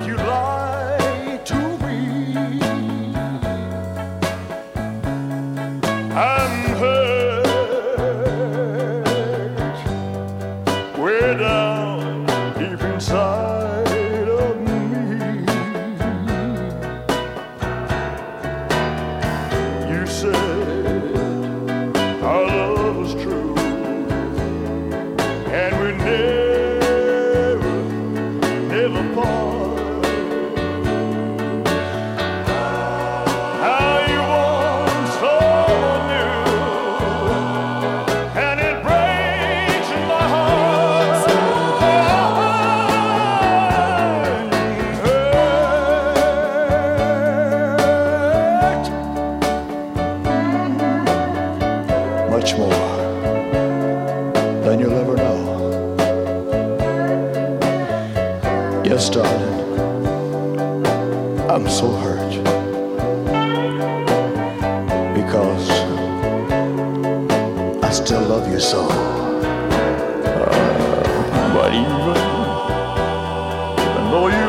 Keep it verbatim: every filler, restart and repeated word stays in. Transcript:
you lie to me. I'm hurt way down deep inside of me. You said our love was true, and we never, never part. How you want someone new, and it breaks my heart. Hurt much more than you'll ever know. Yes, darling, I'm so hurt because I still love you so. Uh, but even, even though you